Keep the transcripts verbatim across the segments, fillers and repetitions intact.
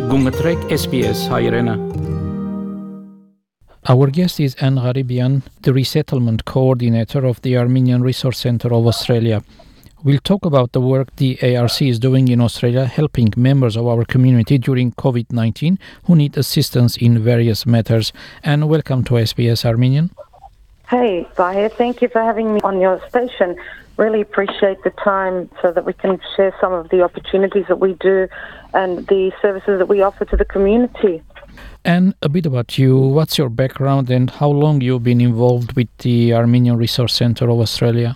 Gungatrek S B S Hayrena. Our guest is Anne Gharibian, the resettlement coordinator of the Armenian Resource Centre of Australia. We'll talk about the work the A R C is doing in Australia, helping members of our community during covid nineteen who need assistance in various matters. And welcome to S B S Armenian. Hey, Bahir, thank you for having me on your station. Really appreciate the time so that we can share some of the opportunities that we do and the services that we offer to the community. And a bit about you. What's your background and how long you've been involved with the Armenian Resource Centre of Australia?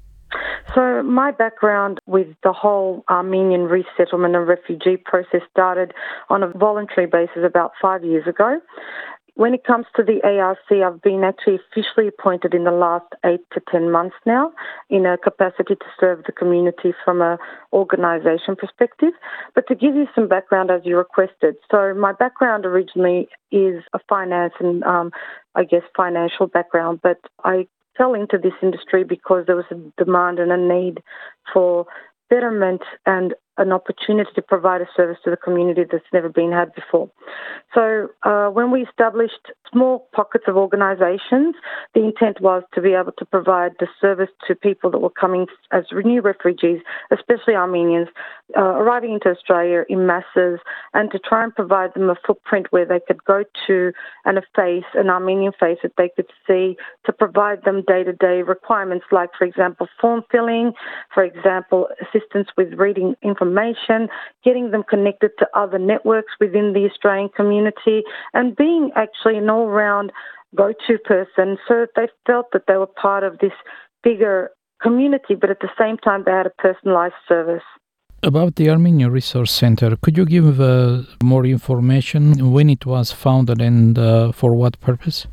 So my background with the whole Armenian resettlement and refugee process started on a voluntary basis about five years ago. When it comes to the A R C, I've been actually officially appointed in the last eight to ten months now in a capacity to serve the community from an organisation perspective. But to give you some background as you requested, so my background originally is a finance and um, I guess financial background, but I fell into this industry because there was a demand and a need for betterment and an opportunity to provide a service to the community that's never been had before. So uh, when we established small pockets of organisations, the intent was to be able to provide the service to people that were coming as new refugees, especially Armenians, uh, arriving into Australia in masses, and to try and provide them a footprint where they could go to and a face, an Armenian face that they could see, to provide them day-to-day requirements like, for example, form filling, for example, assistance with reading information, information, getting them connected to other networks within the Australian community, and being actually an all-round go-to person so that they felt that they were part of this bigger community, but at the same time they had a personalised service. About the Armenian Resource Centre, could you give uh, more information when it was founded and uh, for what purpose?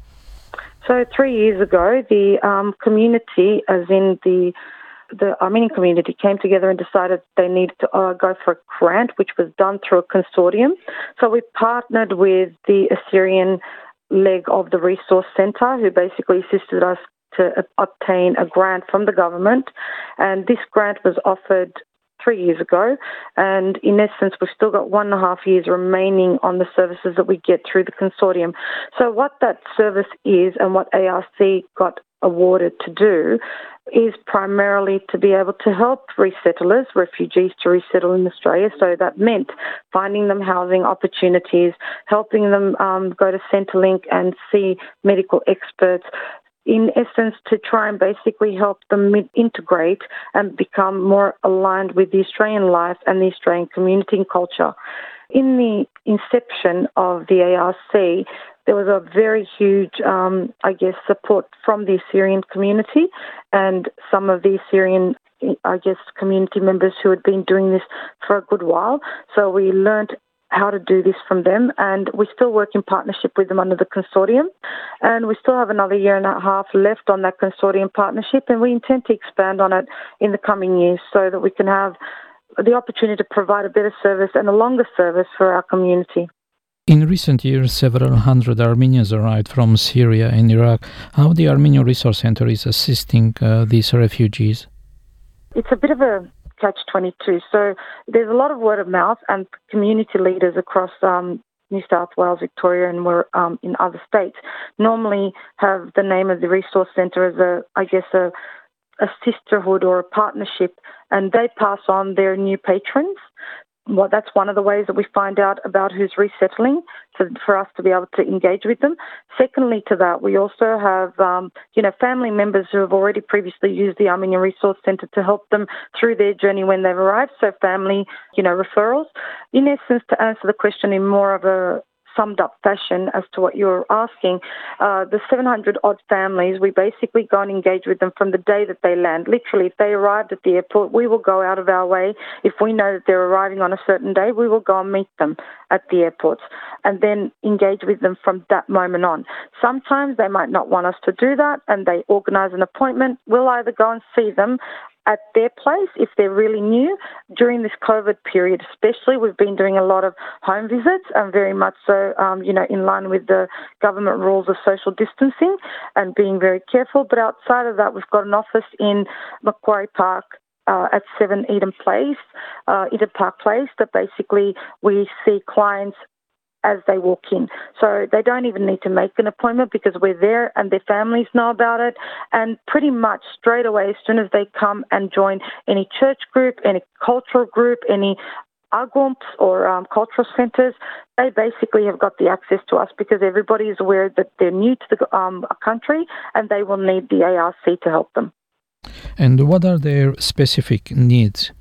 So three years ago, the um, community, as in the the Armenian community, came together and decided they needed to uh, go for a grant, which was done through a consortium. So we partnered with the Assyrian leg of the Resource Centre, who basically assisted us to obtain a grant from the government. And this grant was offered three years ago. And in essence, we've still got one and a half years remaining on the services that we get through the consortium. So what that service is and what A R C got awarded to do is primarily to be able to help resettlers, refugees to resettle in Australia. So that meant finding them housing opportunities, helping them um, go to Centrelink and see medical experts, in essence, to try and basically help them integrate and become more aligned with the Australian life and the Australian community and culture. In the inception of the A R C, there was a very huge, um, I guess, support from the Assyrian community and some of the Assyrian, I guess, community members who had been doing this for a good while. So we learned how to do this from them, and we still work in partnership with them under the consortium. And we still have another year and a half left on that consortium partnership, and we intend to expand on it in the coming years so that we can have the opportunity to provide a better service and a longer service for our community. In recent years, several hundred Armenians arrived from Syria and Iraq. How the Armenian Resource Centre is assisting uh, these refugees? It's a bit of a catch twenty-two. So there's a lot of word of mouth, and community leaders across um, New South Wales, Victoria, and we're um, in other states normally have the name of the Resource Centre as a, I guess, a, a sisterhood or a partnership, and they pass on their new patrons. Well, that's one of the ways that we find out about who's resettling, to, for us to be able to engage with them. Secondly to that, we also have, um, you know, family members who have already previously used the Armenian Resource Centre to help them through their journey when they've arrived, so family, you know, referrals. In essence, to answer the question in more of a summed up fashion as to what you're asking, uh, the seven hundred odd families, we basically go and engage with them from the day that they land. Literally, if they arrived at the airport, we will go out of our way. If we know that they're arriving on a certain day, we will go and meet them at the airports and then engage with them from that moment on. Sometimes they might not want us to do that and they organise an appointment. We'll either go and see them at their place if they're really new. During this COVID period especially, we've been doing a lot of home visits and very much so, um, you know, in line with the government rules of social distancing and being very careful. But outside of that, we've got an office in Macquarie Park uh, at seven Eden Place, uh, Eden Park Place, that basically we see clients as they walk in. So they don't even need to make an appointment because we're there and their families know about it. And pretty much straight away, as soon as they come and join any church group, any cultural group, any agumps or um, cultural centres, they basically have got the access to us because everybody is aware that they're new to the um, country and they will need the A R C to help them. And what are their specific needs?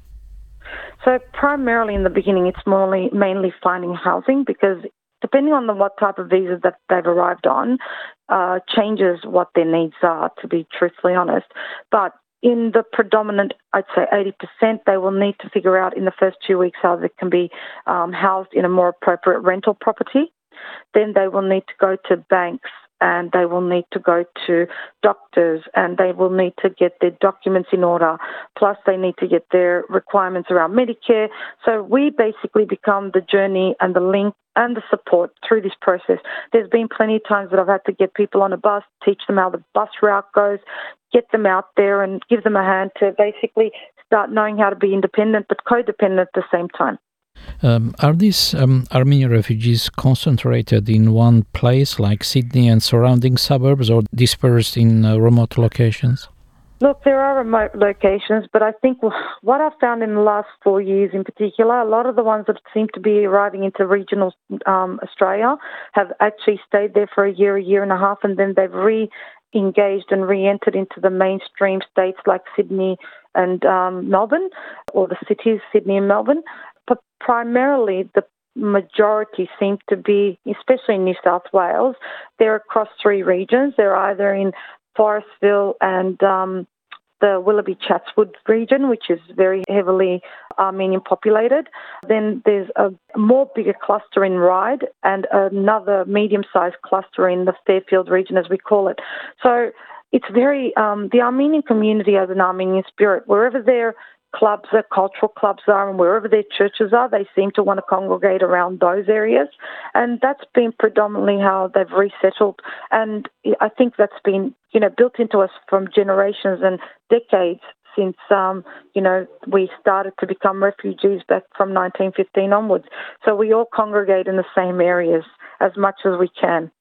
So primarily in the beginning, it's mainly, mainly finding housing because depending on the, what type of visa that they've arrived on, uh, changes what their needs are, to be truthfully honest. But in the predominant, I'd say eighty percent, they will need to figure out in the first two weeks how they can be um, housed in a more appropriate rental property. Then they will need to go to banks and they will need to go to doctors and they will need to get their documents in order. Plus they need to get their requirements around Medicare. So we basically become the journey and the link and the support through this process. There's been plenty of times that I've had to get people on a bus, teach them how the bus route goes, get them out there and give them a hand to basically start knowing how to be independent but codependent at the same time. Um, are these um, Armenian refugees concentrated in one place like Sydney and surrounding suburbs or dispersed in uh, remote locations? Look, there are remote locations, but I think what I've found in the last four years in particular, a lot of the ones that seem to be arriving into regional um, Australia have actually stayed there for a year, a year and a half, and then they've re-engaged and re-entered into the mainstream states like Sydney and um, Melbourne, or the cities, Sydney and Melbourne. But primarily the majority seem to be, especially in New South Wales, they're across three regions. They're either in Forestville and um, the Willoughby Chatswood region, which is very heavily Armenian populated. Then there's a more bigger cluster in Ryde and another medium-sized cluster in the Fairfield region, as we call it. So it's very, um, the Armenian community has an Armenian spirit. Wherever their clubs, their cultural clubs are, and wherever their churches are, they seem to want to congregate around those areas. And that's been predominantly how they've resettled. And I think that's been, you know, built into us from generations and decades since, um, you know, we started to become refugees back from nineteen fifteen onwards. So we all congregate in the same areas as much as we can.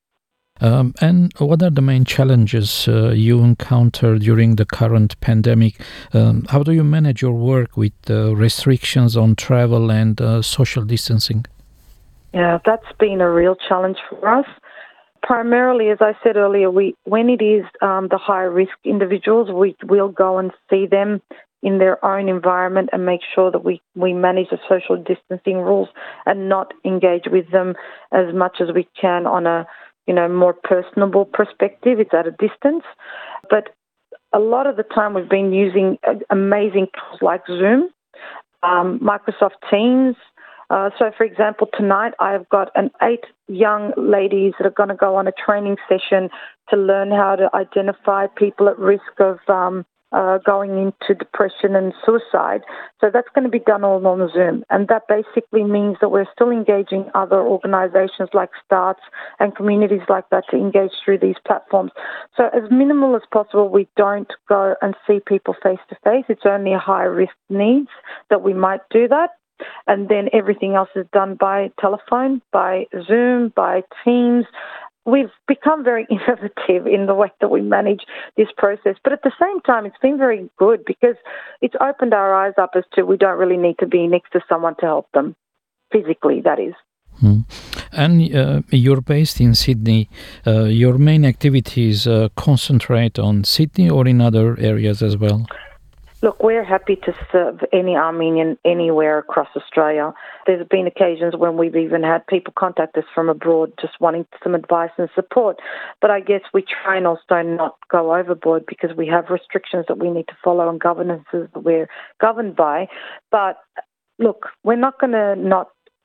Um, and what are the main challenges uh, you encounter during the current pandemic? Um, how do you manage your work with uh, restrictions on travel and uh, social distancing? Yeah, that's been a real challenge for us. Primarily, as I said earlier, we when it is um, the high-risk individuals, we will go and see them in their own environment and make sure that we, we manage the social distancing rules and not engage with them as much as we can on a you know, more personable perspective. It's at a distance. But a lot of the time we've been using amazing tools like Zoom, um, Microsoft Teams. Uh, so, for example, tonight I've got an eight young ladies that are going to go on a training session to learn how to identify people at risk of um, uh, going into depression and suicide. So that's going to be done all on Zoom. And that basically means that we're still engaging other organisations like STARTS and communities like that to engage through these platforms. So as minimal as possible, we don't go and see people face to face. It's only a high risk needs that we might do that. And then everything else is done by telephone, by Zoom, by Teams. We've become very innovative in the way that we manage this process. But at the same time, it's been very good because it's opened our eyes up as to we don't really need to be next to someone to help them, physically, that is. Hmm. And uh, you're based in Sydney. Uh, your main activities uh, concentrate on Sydney or in other areas as well? Look, we're happy to serve any Armenian anywhere across Australia. There's been occasions when we've even had people contact us from abroad just wanting some advice and support. But I guess we try and also not go overboard because we have restrictions that we need to follow and governances that we're governed by. But look, we're not going to not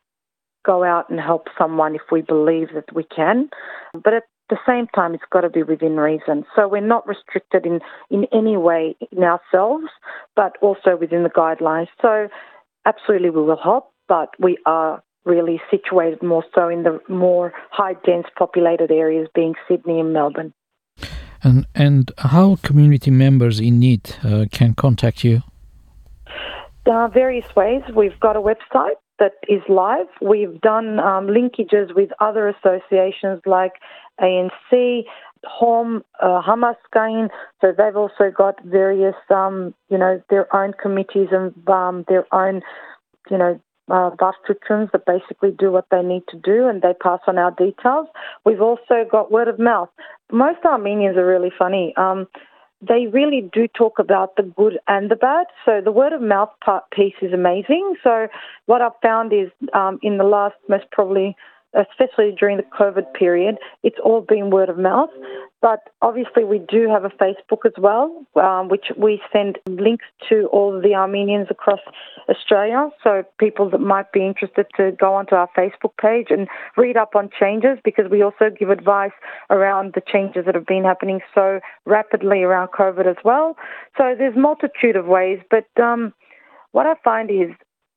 go out and help someone if we believe that we can. But at the same time, it's got to be within reason. So we're not restricted in, in any way in ourselves, but also within the guidelines. So absolutely we will help, but we are really situated more so in the more high dense populated areas being Sydney and Melbourne. And, and how community members in need uh, can contact you? Uh, various ways. We've got a website, that is live. We've done um, linkages with other associations like A N C, Home, uh, Hamaskain. So they've also got various, um, you know, their own committees and um, their own, you know, uh, Vastutrons that basically do what they need to do, and they pass on our details. We've also got word of mouth. Most Armenians are really funny. Um, they really do talk about the good and the bad. So the word of mouth part piece is amazing. So what I've found is um, in the last, most probably, especially during the COVID period, it's all been word of mouth. But obviously we do have a Facebook as well, um, which we send links to all of the Armenians across Australia. So people that might be interested to go onto our Facebook page and read up on changes, because we also give advice around the changes that have been happening so rapidly around COVID as well. So there's a multitude of ways. But um, what I find is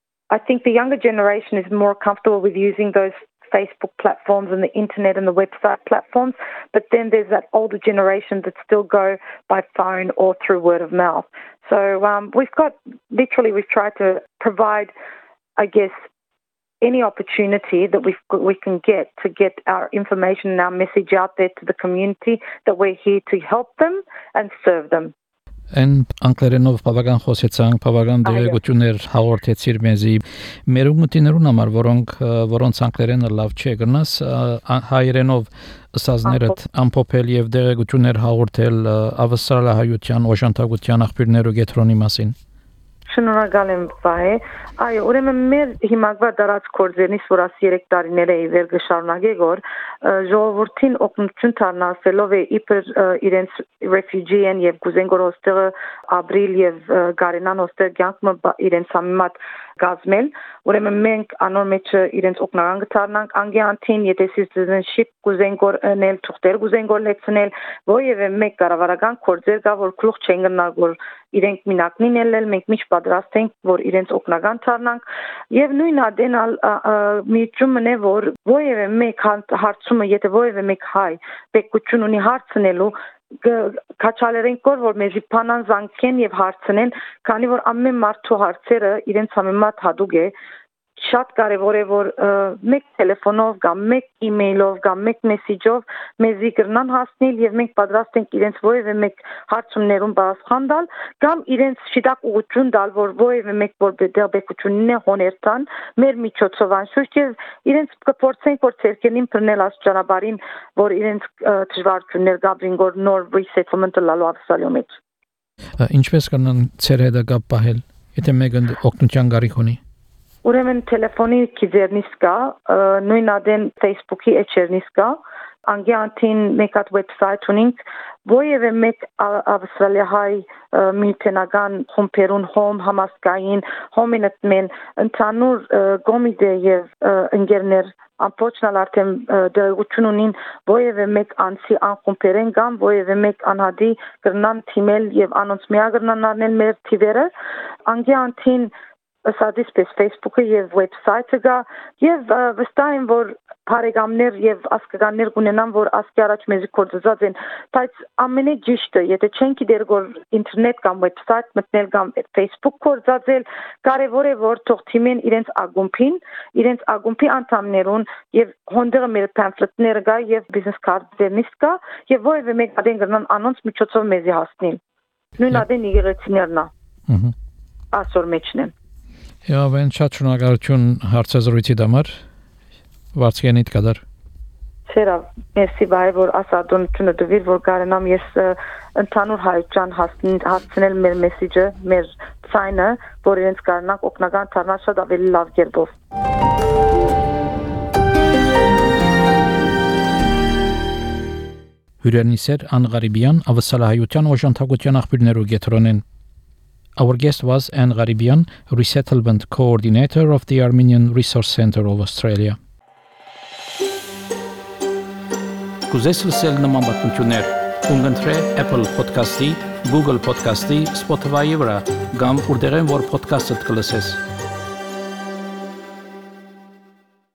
I think the younger generation is more comfortable with using those Facebook platforms and the internet and the website platforms, but then there's that older generation that still go by phone or through word of mouth. So um, we've got, literally we've tried to provide, I guess, any opportunity that we we can get to get our information and our message out there to the community, that we're here to help them and serve them. Են անգլերենով բավական խոսեցանք, բավական դերակցություններ հաղորդեցիր մեզի մեր ուղղություններուն համար, որոնք որոնց անգլերենը լավ չէ, գնաս հայերենով ըսածներդ ամփոփել եւ դերակցություններ հաղորդել ավստրալիահայության օժանդակության աղբյուրներու գետրոնի մասին։ Շնորհակալ եմ, Վահե։ Այո, ուրեմն մեր հիմնական դարած կորձերնից, որ աս երեք տարիներ է իվեր գշարունակե գոր, ժողովրդին օգնություն դառնալով է իբր իրենց ռեֆյուջիեն եւ գուզեն գոր հոստեղը ապրիլ եւ գարենան հոստեղ կյանքը իրենց համեմատ գազմել, ուրեմն մենք անոր մեջ իրենց օգնական կդառնանք անգյանտին, եթե citizenship գուզեն գոր նել, թուղթեր գուզեն գոր լեցնել, որևէ մեկ կառավարական կորձեր կա, որ գլուխ չեն գնալ, որ իրենք մինակնին ելնել, մենք միշտ պատրաստ ենք, որ իրենց օգնական դառնանք, եւ նույն ադենալ միջումն է, որ որևէ մեկ հարցումը, եթե որևէ մեկ հայ պետքություն ունի հարցնելու, կաչալերեն կոր, որ մեզի պանան զանգեն եւ հարցնեն, քանի որ ամեն մարդու հարցերը իրենց համեմատ հատուկ է, շատ կարևոր է, որ մեկ տելեֆոնով կամ մեկ email-ով կամ մեկ մեսիջով մեզի կրնան հասնել եւ մենք պատրաստ ենք իրենց որևէ մեկ հարցումներուն պատասխան տալ կամ իրենց շիտակ ուղղություն տալ, որ որևէ մեկ որ դերբեկությունն է հոներտան մեր միջոցով անշուշտ եւ իրենց կփորձենք որ ցերկենին բռնել աստճանաբարին, որ իրենց դժվարություններ գաբրին որ նոր resettlement-ը լալու ավսալյո մեջ։ Ինչպես կնան ցեր հետ կապ պահել, եթե մեկը օգնության կարիք ունի։ Ուրեմն տելեֆոնի քիզերնից կա, նույն ադեն Facebook-ի էջերնից կա, անգյանտին մեկ հատ website ունենք, որևէ մեկ ավստրալիահայ միութենական խումբերուն Home, Hamaskain, Home-ին ընդհանուր գոմիդե եւ ընկերներ ամբողջնալ արդեն դերակցություն ունին, որևէ մեկ անցի անխումբերեն կամ որևէ մեկ անհադի կրնան թիմել եւ անոնց միագրնան առնել մեր թիվերը, անգյանտին Սադիսպես Facebook-ը եւ website-ը գա եւ վստահ եմ որ բարեկամներ եւ ասկականներ կունենան որ ասկի առաջ մեզի կորցած են բայց ամենեջիշտը եթե չեն գիտեր որ ինտերնետ կամ website մտնել կամ Facebook կորցածել կարեւոր է որ թող թիմեն իրենց ագումբին իրենց ագումբի անդամներուն եւ հոնդերը մեր pamphlet-ները գա եւ business card-երնից կա եւ որևէ մեկ ադեն գրնան անոնց միջոցով մեզի հասնել նույն ադեն եկեղեցիներն է ասոր մեջն են Եվ այն շատ շնորհակալություն հարցազրույցի համար վարձկենիդ կդար Սերա մերսի բայ որ ասադոնությունը դվիր որ կարենամ ես ընդհանուր հայության հասցնել մեր մեսիջը մեր ցայնը որ իրենց կարնակ օգնական դառնալ շատ ավելի լավ կերպով Հյուրենիսեր Անգարիբյան ավսալահայության օժանդակության աղբյուրներու գետրոնեն Our guest was Anne Gharibian, Resettlement Coordinator of the Armenian Resource Centre of Australia. Կուզես լսել նման բանություններ, կընտրե Apple Podcast-ի, Google Podcast-ի, Spotify-ի վրա, կամ որտեղեն որ podcast-ը կլսես։